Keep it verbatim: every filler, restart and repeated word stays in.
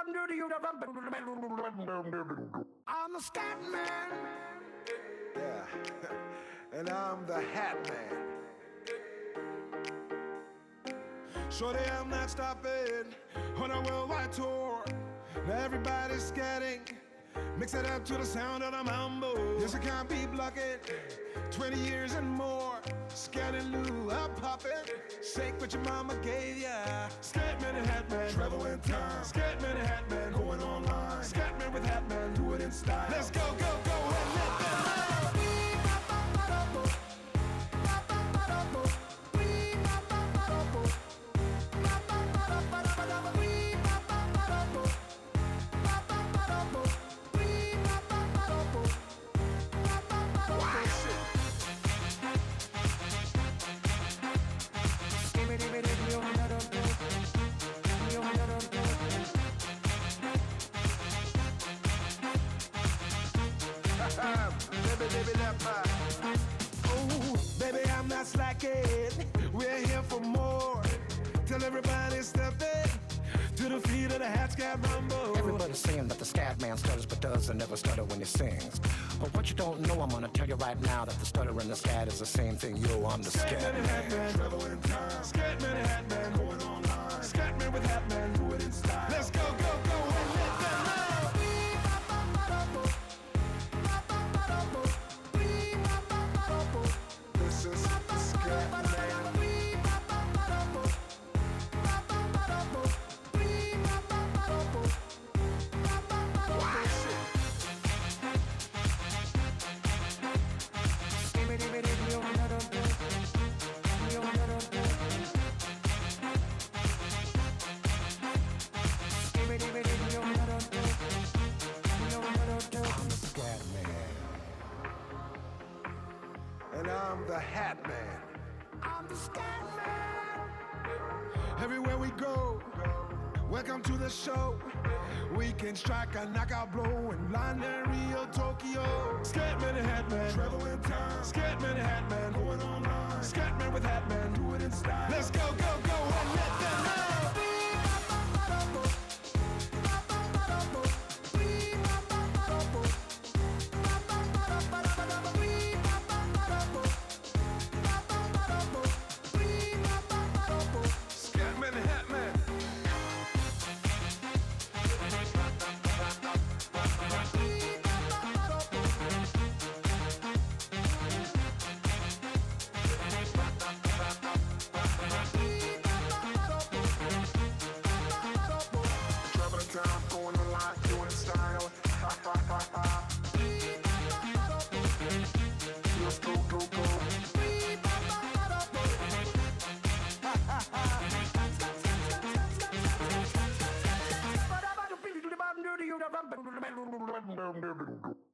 I'm the scat man. Yeah, and I'm the Hat Man. Shorty, I'm not stopping on a worldwide tour. Now everybody's scatting, mix it up to the sound of the mambo. Yes, I can't be blocking, twenty years and more. Scanning Lou, I'm popping. Shake what your mama gave ya. Scatman and Hatman, travel in time. Scatman and Hatman, going online. Scatman with Hatman, do it in style. Let's go, go, go, and let them know. Oh, baby, I'm not slacking. We're here for more. Tell everybody step in to the feet of the Hat Scat Rumble. Everybody's saying that the scat man stutters but doesn't never stutter when he sings. But what you don't know, I'm gonna tell you right now that the stutter and the scat is the same thing. Yo, I'm the scat man. Hatman, travel in time. Scatman and Hatman, going online. Scatman with Hatman, do it in style. Let's go, go, go, and let them know. This is Scatman. And I'm the Hat Man. I'm the scat man. Everywhere we go, welcome to the show. We can strike a knockout blow in London, Rio, Tokyo. Scatman and Hatman, travel in time. Scatman and Hatman, going online. Scatman with Hatman, do it in style. Let's go, go, go, and let them know. Scatman and Hatman. Traveling time, going online, doing it style. Ha ha ha ha. Let's go, go, go. Ha ha ha.